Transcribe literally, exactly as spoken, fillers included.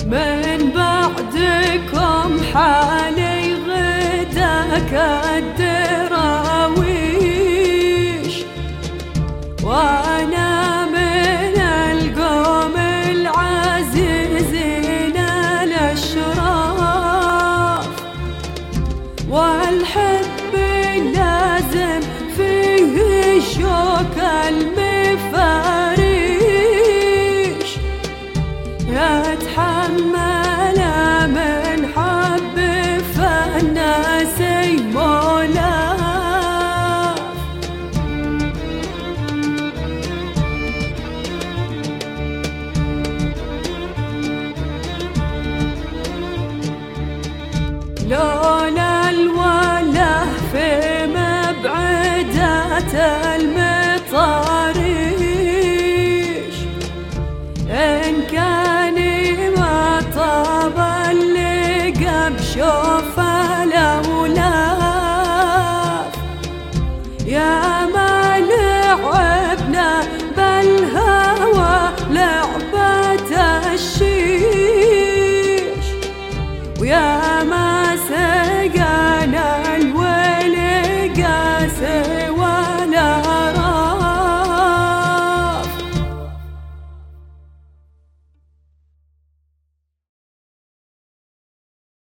من بعدكم حالي غدا كالدراويش، وانا من القوم العزيزين الاشراف، والحب لازم فيه الشوك المفاريش، يتحمل من حب فالناس مولاف. لولا الوله في مبعدات المطاريش، إن كان ما طاب اللقى بشوف الأولاف، يا ما لعبنا